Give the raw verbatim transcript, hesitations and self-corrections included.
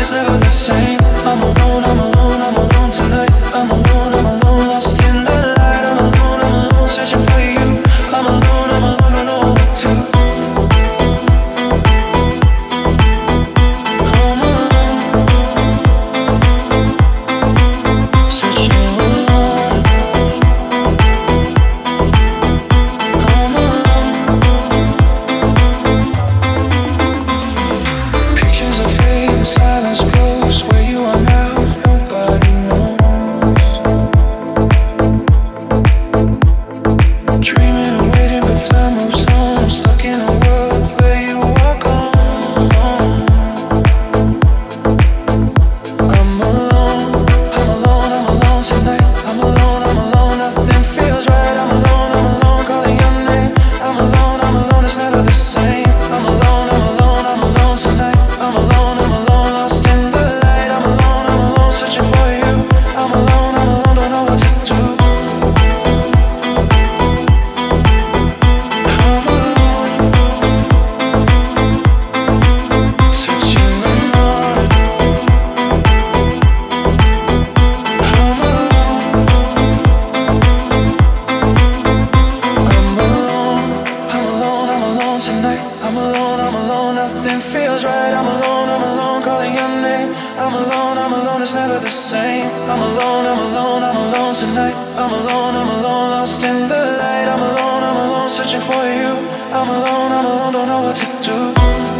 never the same. I'm alone, I'm alone, I'm alone tonight. I'm alone, I'm alone, lost in the light. I'm alone, I'm alone, searching for you. I'm alone, I'm alone, don't know what to do. Searching for you, I'm alone, I'm alone, don't know what to do.